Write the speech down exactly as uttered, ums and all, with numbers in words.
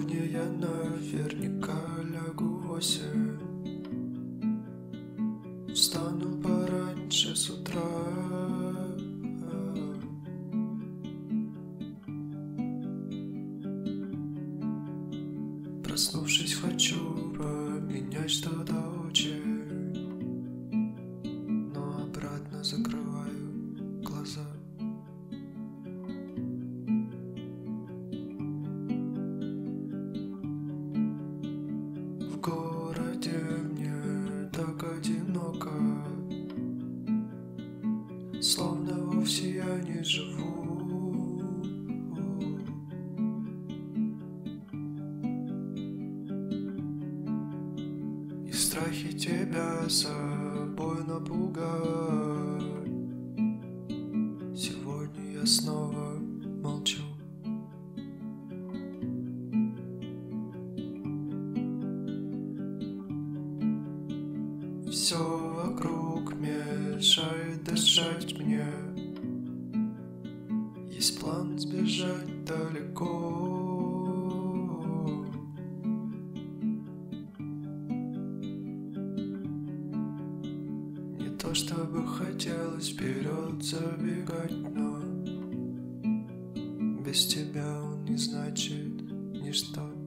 Сегодня я наверняка лягу в восемь. Встану пораньше с утра. Проснувшись, хочу поменять что-то очень, но обратно закрываю глаза. В городе мне так одиноко, словно вовсе я не живу. И в страхе тебя собой напугать. Сегодня я снова молчу. Все вокруг мешает дышать мне. Есть план сбежать далеко. Не то чтобы хотелось вперед забегать, но без тебя он не значит ничто.